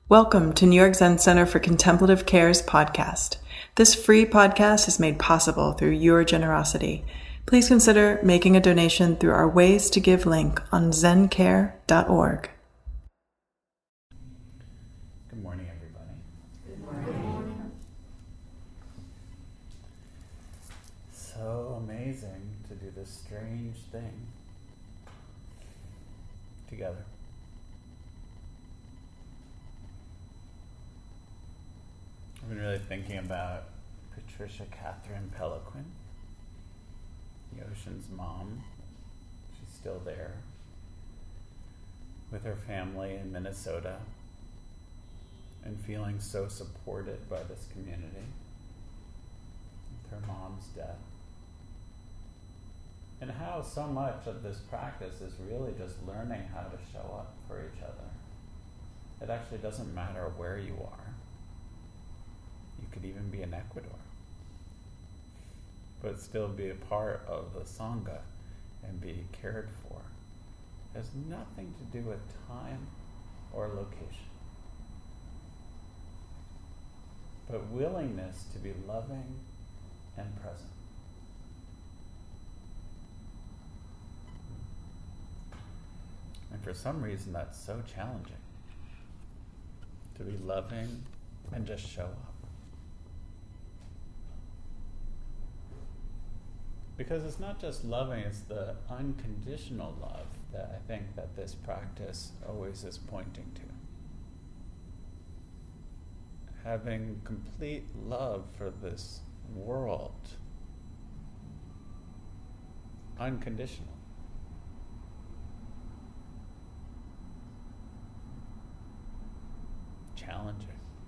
Welcome to New York Zen Center for Contemplative Care's podcast. This free podcast is made possible through your generosity. Please consider making a donation through our Ways to Give link on zencare.org. Good morning, everybody. Good morning. So amazing to do this strange thing together. I've been really thinking about Patricia Catherine Pelequin, the ocean's mom. She's still there with her family in Minnesota and feeling so supported by this community with her mom's death. And how so much of this practice is really just learning how to show up for each other. It actually doesn't matter where you are. You could even be in Ecuador, but still be a part of the Sangha and be cared for. It has nothing to do with time or location, but willingness to be loving and present. And for some reason that's so challenging, to be loving and just show up. Because it's not just loving, it's the unconditional love that I think that this practice always is pointing to. Having complete love for this world. Unconditional. Challenging.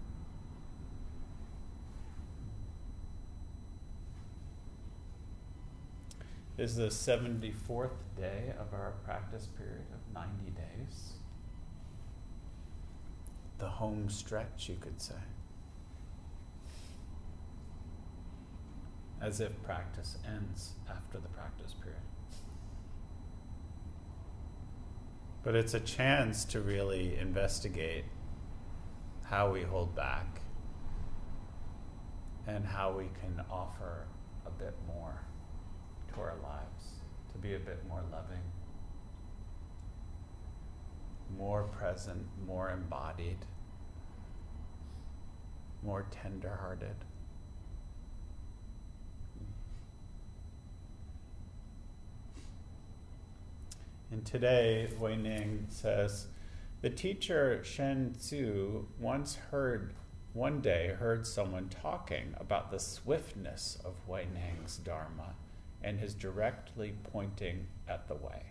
This is the 74th day of our practice period of 90 days. The home stretch, you could say. As if practice ends after the practice period. But it's a chance to really investigate how we hold back and how we can offer a bit more to our lives, to be a bit more loving, more present, more embodied, more tender-hearted. And today, Hui Ning says, the teacher Shen Tzu one day heard someone talking about the swiftness of Hui Ning's Dharma and his directly pointing at the way.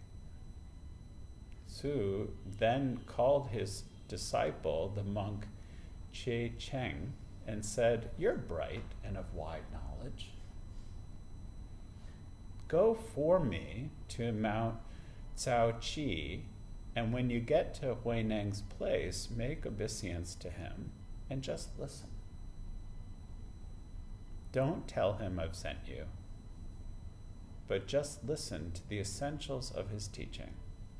Tzu then called his disciple, the monk Che Cheng, and said, "You're bright and of wide knowledge. Go for me to Mount Cao Chi, and when you get to Hui Ning's place, make obeisance to him and just listen. Don't tell him I've sent you, but just listen to the essentials of his teaching.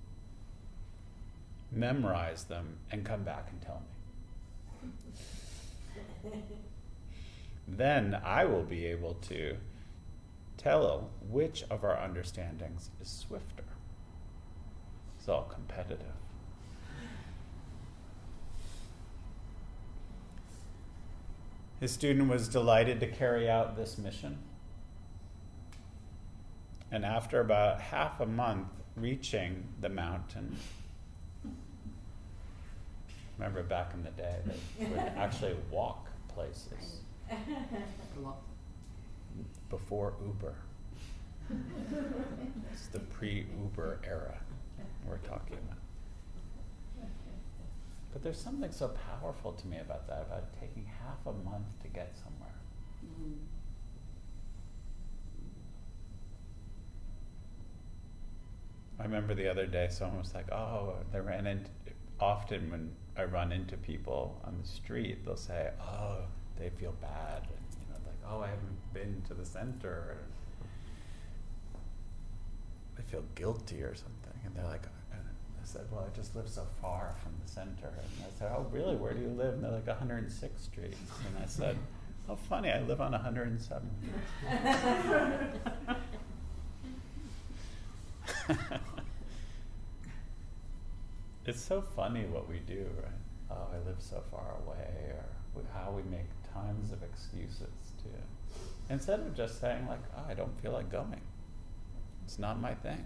Memorize them and come back and tell me. Then I will be able to tell which of our understandings is swifter." It's all competitive. His student was delighted to carry out this mission. And after about half a month reaching the mountain, remember back in the day, they would actually walk places before Uber. It's the pre-Uber era we're talking about. But there's something so powerful to me about that, about taking half a month to get somewhere. Mm-hmm. I remember the other day someone was like, often when I run into people on the street, they'll say, oh, they feel bad. And, like, oh, I haven't been to the center. They feel guilty or something. And they're like, said, well, I just live so far from the center. And I said, oh, really? Where do you live? And they're like, 106th Street. And I said, oh, funny, I live on 107th. It's so funny what we do, right? Oh, I live so far away, or how we make tons of excuses to, instead of just saying like, oh, I don't feel like going. It's not my thing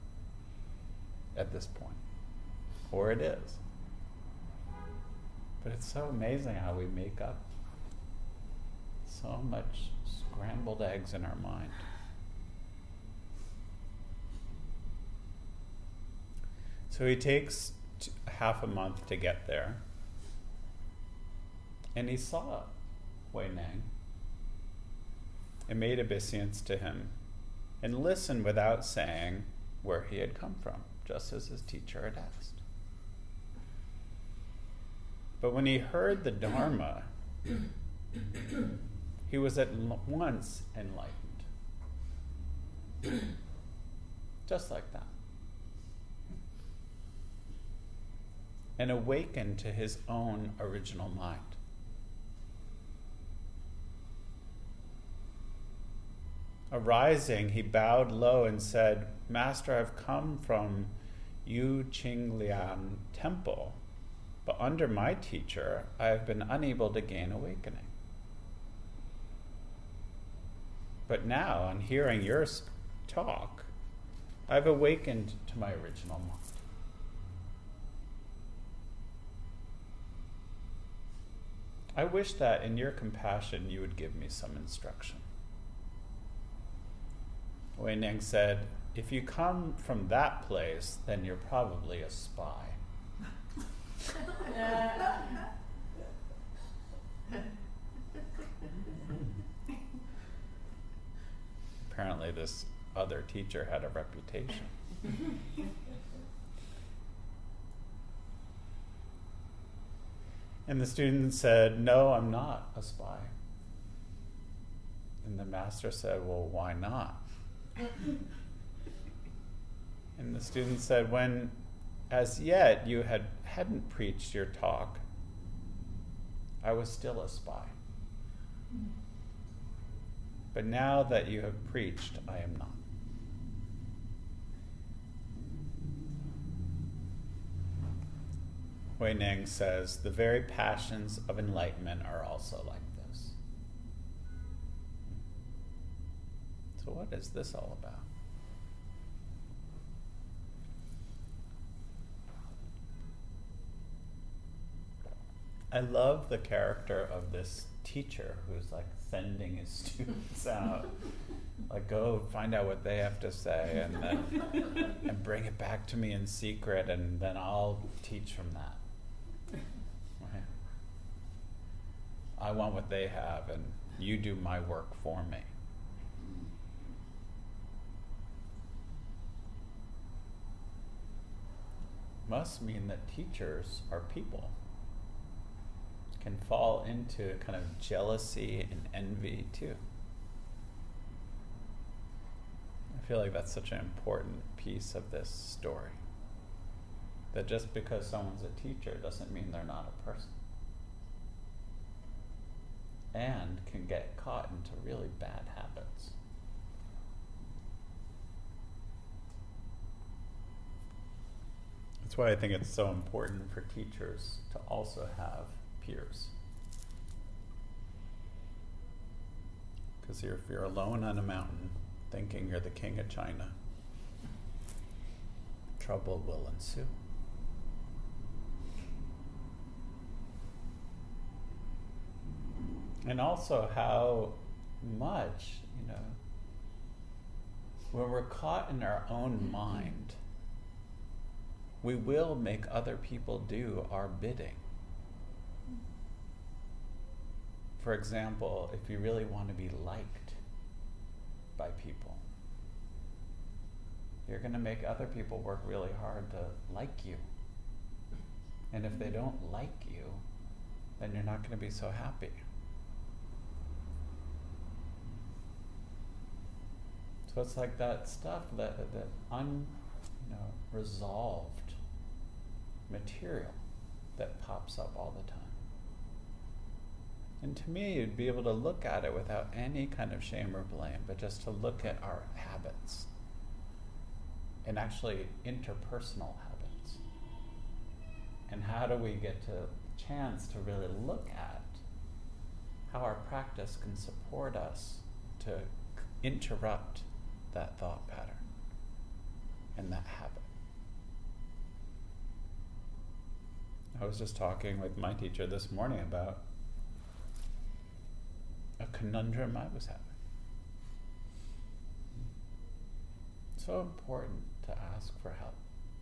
at this point, or it is. But it's so amazing how we make up so much scrambled eggs in our mind. So he takes half a month to get there, and he saw Wei Neng and made obeisance to him and listened without saying where he had come from, just as his teacher had asked. But when he heard the Dharma, he was at once enlightened. Just like that. And awakened to his own original mind. Arising, he bowed low and said, Master, I've come from Yu Qingliang Temple, but under my teacher, I have been unable to gain awakening. But now, on hearing your talk, I've awakened to my original mind. I wish that in your compassion you would give me some instruction. Wei Neng said, if you come from that place, then you're probably a spy. Apparently this other teacher had a reputation. And the student said, no, I'm not a spy. And the master said, well, why not? And the student said, when as yet you hadn't preached your talk, I was still a spy. But now that you have preached, I am not. Wei Neng says, the very passions of enlightenment are also like this. So what is this all about? I love the character of this teacher who's like sending his students out. Like, go find out what they have to say and then and bring it back to me in secret, and then I'll teach from that. Right? I want what they have, and you do my work for me. Must mean that teachers are people. Can fall into kind of jealousy and envy too. I feel like that's such an important piece of this story. That just because someone's a teacher doesn't mean they're not a person. And can get caught into really bad habits. That's why I think it's so important for teachers to also have peers. Because if you're alone on a mountain thinking you're the king of China, trouble will ensue. And also how much, when we're caught in our own mind, we will make other people do our bidding. For example, if you really want to be liked by people, you're going to make other people work really hard to like you. And if they don't like you, then you're not going to be so happy. So it's like that stuff that resolved material that pops up all the time. And to me, you'd be able to look at it without any kind of shame or blame, but just to look at our habits, and actually interpersonal habits. And how do we get to chance to really look at how our practice can support us to interrupt that thought pattern and that habit. I was just talking with my teacher this morning about a conundrum I was having. So important to ask for help.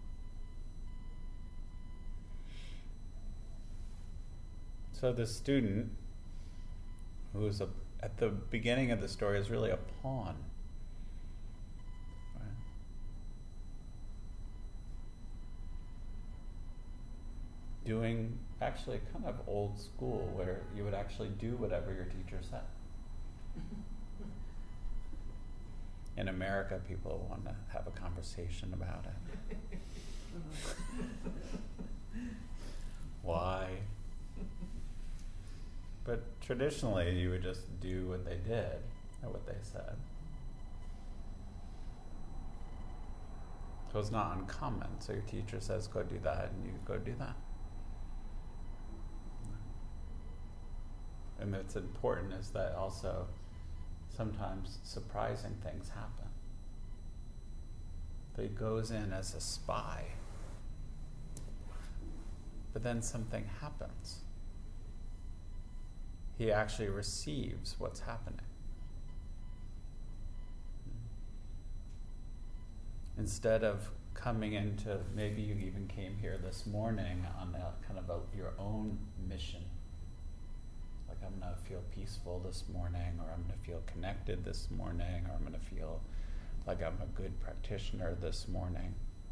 So the student, who is at the beginning of the story, is really a pawn. Right? Doing actually kind of old school, where you would actually do whatever your teacher said. In America, people want to have a conversation about it. Why? But traditionally, you would just do what they did or what they said. So it's not uncommon. So your teacher says, go do that, and you go do that. And what's important is that also sometimes surprising things happen. So he goes in as a spy, but then something happens. He actually receives what's happening. Instead of coming into, maybe you even came here this morning on your own mission. Like, I'm going to feel peaceful this morning, or I'm going to feel connected this morning, or I'm going to feel like I'm a good practitioner this morning.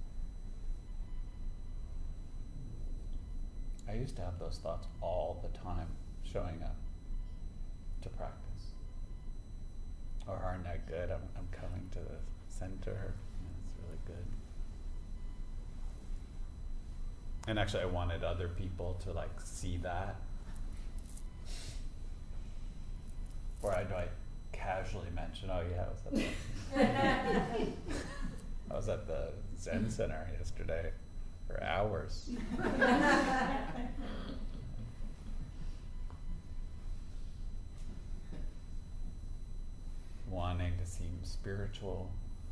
I used to have those thoughts all the time showing up to practice. Or aren't I good? I'm coming to the center. It's really good. And actually, I wanted other people to see that. Or I'd casually mention, oh yeah, I was at the Zen Center yesterday for hours. Wanting to seem spiritual.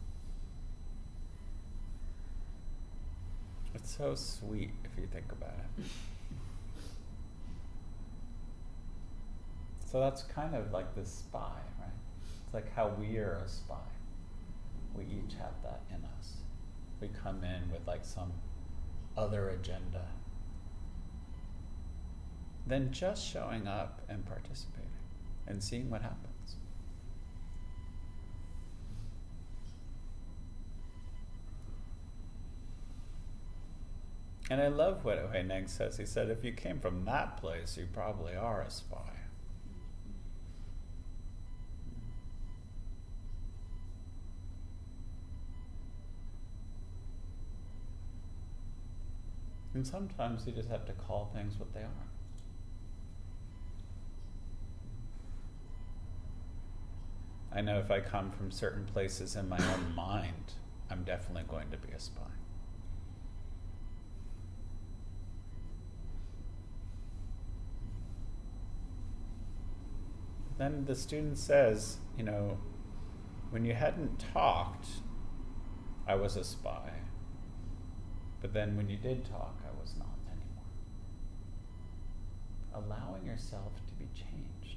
It's so sweet if you think about it. So that's kind of like this spy, right? It's like how we are a spy. We each have that in us. We come in with some other agenda. Then just showing up and participating and seeing what happens. And I love what Huineng says. He said, if you came from that place, you probably are a spy. And sometimes you just have to call things what they are. I know if I come from certain places in my own mind, I'm definitely going to be a spy. Then the student says, when you hadn't talked, I was a spy. But then when you did talk, I was not anymore. Allowing yourself to be changed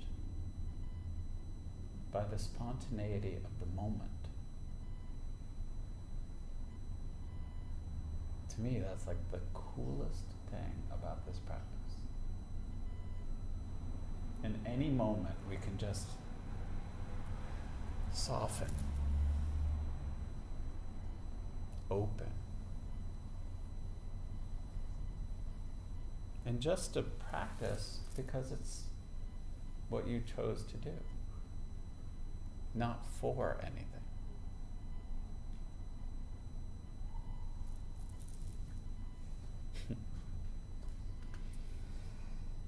by the spontaneity of the moment. To me, that's the coolest thing about this practice. In any moment, we can just soften, open, and just to practice because it's what you chose to do, not for anything.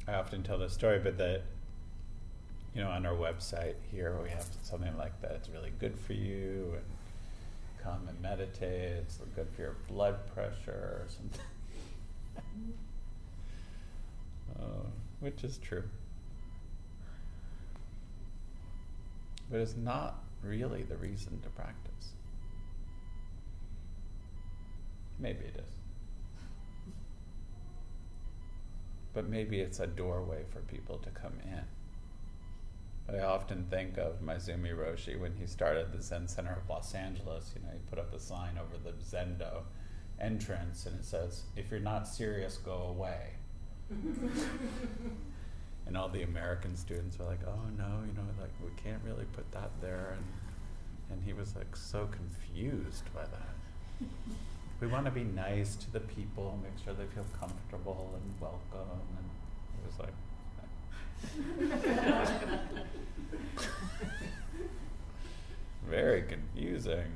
I often tell this story, but that, on our website here we have something like that. It's really good for you, and come and meditate. It's good for your blood pressure or something. Which is true. But it's not really the reason to practice. Maybe it is. But maybe it's a doorway for people to come in. I often think of Maezumi Roshi when he started the Zen Center of Los Angeles. He put up a sign over the Zendo entrance and it says, "If you're not serious, go away." And all the American students were like, "Oh no, we can't really put that there." And he was like so confused by that. We want to be nice to the people, make sure they feel comfortable and welcome. And it was like, very confusing.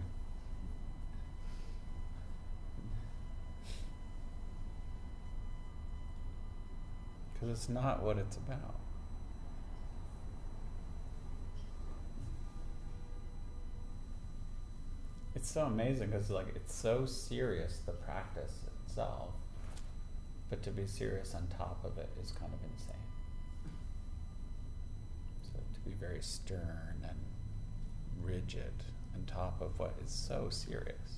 Because it's not what it's about. It's so amazing because it's so serious, the practice itself, but to be serious on top of it is kind of insane. So to be very stern and rigid on top of what is so serious.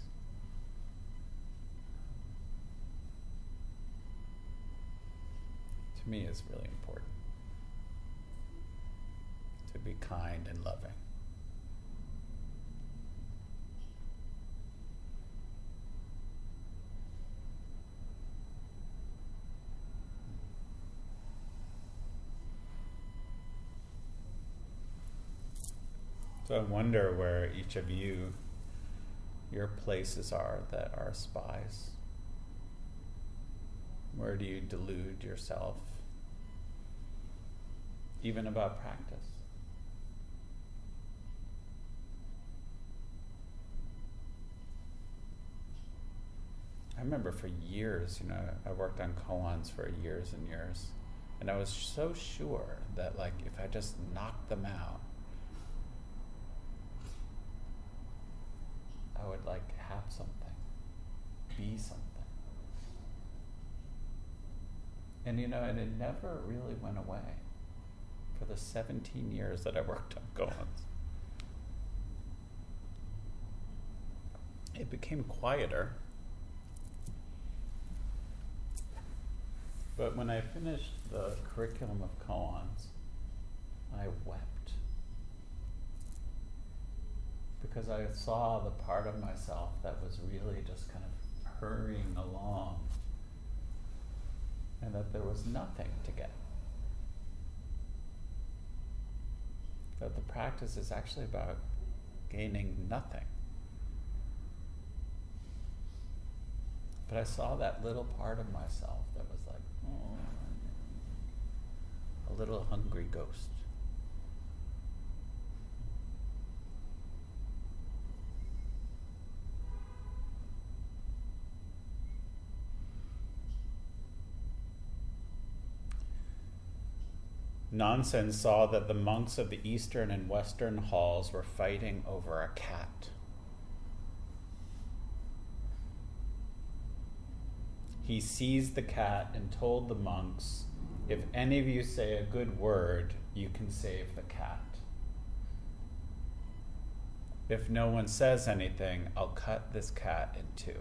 To me is really important. To be kind and loving. So I wonder where each of you, your places are that are spies. Where do you delude yourself, even about practice? I remember for years, I worked on koans for years and years, and I was so sure that if I just knocked them out, I would have something, be something. And and it never really went away for the 17 years that I worked on koans. It became quieter. But when I finished the curriculum of koans, I wept. Because I saw the part of myself that was really just kind of hurrying along, and that there was nothing to get. That the practice is actually about gaining nothing. But I saw that little part of myself that was a little hungry ghost. Nansen saw that the monks of the eastern and western halls were fighting over a cat. He seized the cat and told the monks, "If any of you say a good word, you can save the cat. If no one says anything, I'll cut this cat in two."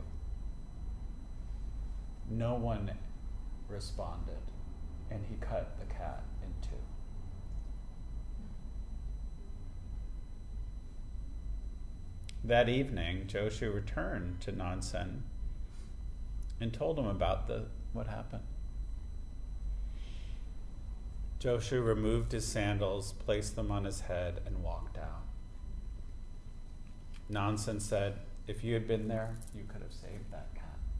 No one responded, and he cut the cat in two. That evening, Joshu returned to Nansen and told him about what happened. Joshu removed his sandals, placed them on his head, and walked out. Nansen said, "If you had been there, you could have saved that cat."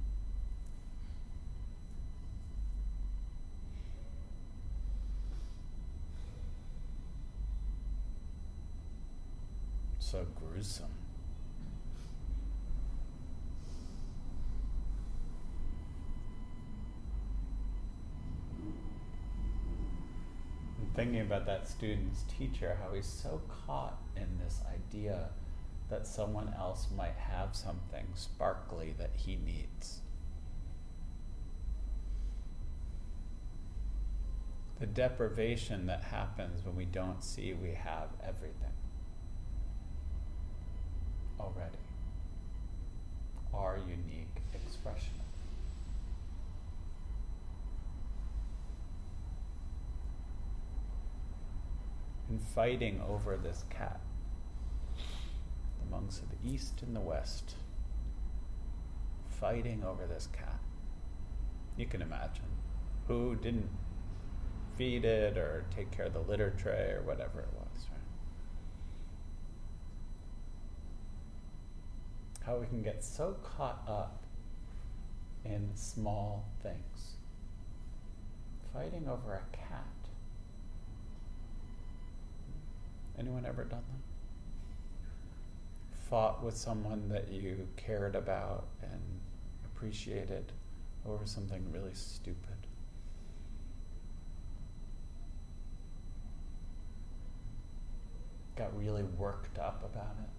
So gruesome. thinking about that student's teacher, how he's so caught in this idea that someone else might have something sparkly that he needs. The deprivation that happens when we don't see we have everything already. Our unique expression of it. And fighting over this cat. The monks of the East and the West fighting over this cat. You can imagine who didn't feed it or take care of the litter tray or whatever it was, right? How we can get so caught up in small things. Fighting over a cat. Anyone ever done that? Fought with someone that you cared about and appreciated over something really stupid. Got really worked up about it.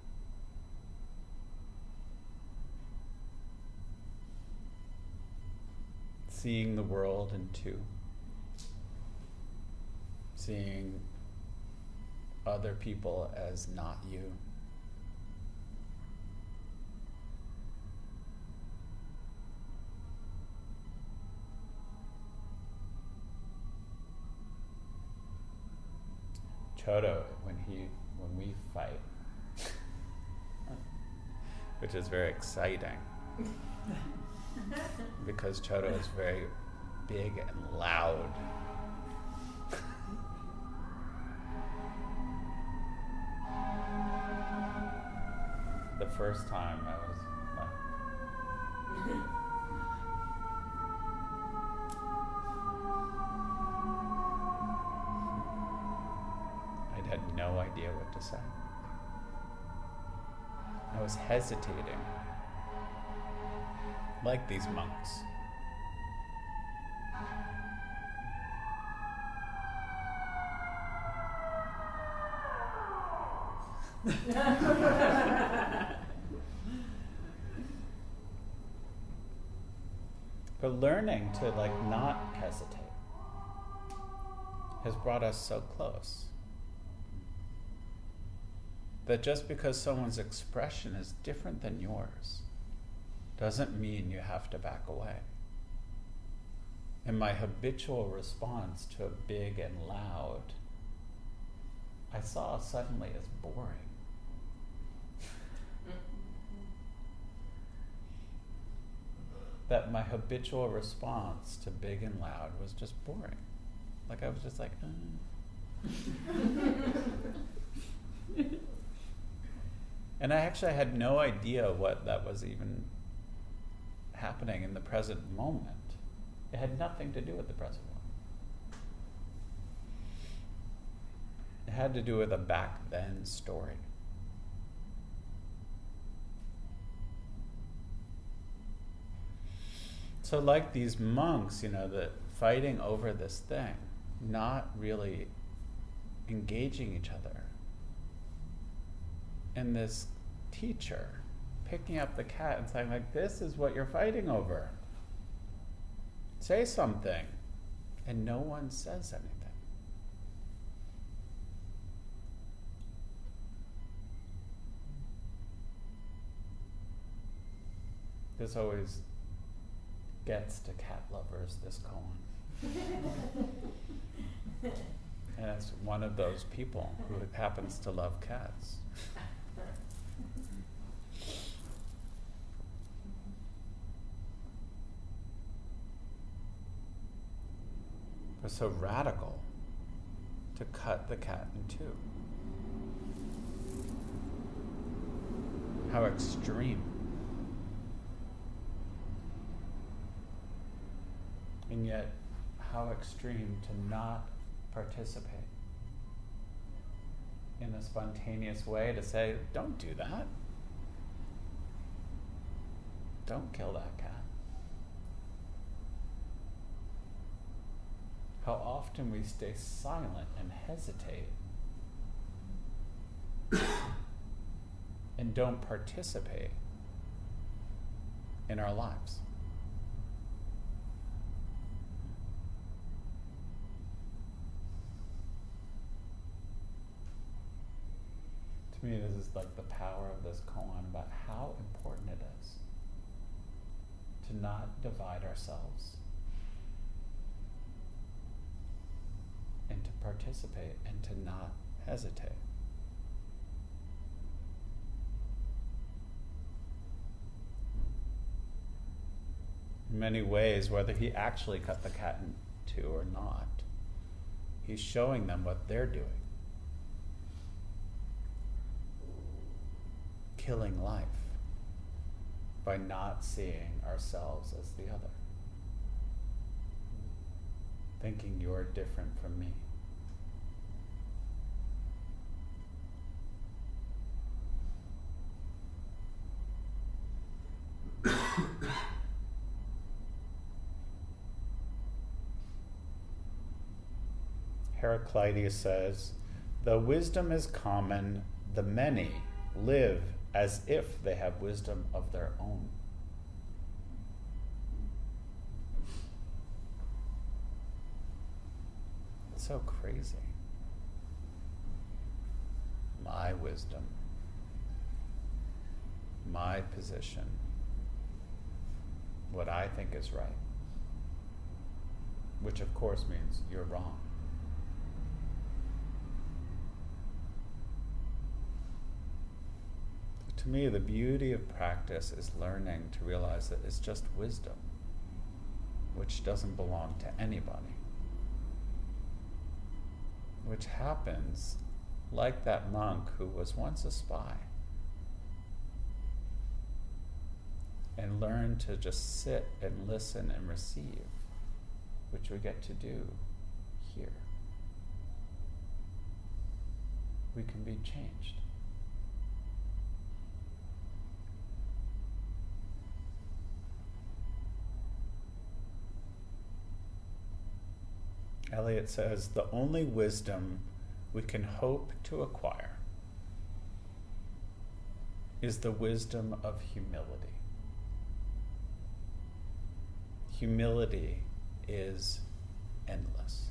Seeing the world in two. Seeing other people as not you. Chodo, when we fight, which is very exciting, because Chodo is very big and loud. The first time I was like, I had no idea what to say. I was hesitating, like these monks. But learning to not hesitate has brought us so close. That just because someone's expression is different than yours doesn't mean you have to back away. And my habitual response to a big and loud, I saw suddenly as boring. That my habitual response to big and loud was just boring. I was just like, And I actually had no idea what that was even happening in the present moment. It had nothing to do with the present moment. It had to do with a back then story. So like these monks, that fighting over this thing, not really engaging each other. And this teacher picking up the cat and saying, this is what you're fighting over. Say something. And no one says anything. This always gets to cat lovers, this koan. And it's one of those people who happens to love cats. It was so radical to cut the cat in two. How extreme. And yet, how extreme to not participate in a spontaneous way to say, don't do that. Don't kill that cat. how often we stay silent and hesitate and don't participate in our lives. To me, this is like the power of this koan about how important it is to not divide ourselves and to participate and to not hesitate. In many ways, whether he actually cut the cat in two or not, he's showing them what they're doing. Killing life by not seeing ourselves as the other. Thinking you're different from me. Heraclitus says, "Though wisdom is common, the many live as if they have wisdom of their own." It's so crazy. My wisdom, my position, what I think is right, which of course means you're wrong. To me, the beauty of practice is learning to realize that it's just wisdom, which doesn't belong to anybody, which happens like that monk who was once a spy and learned to just sit and listen and receive, which we get to do here. We can be changed. Eliot says, the only wisdom we can hope to acquire is the wisdom of humility. Humility is endless.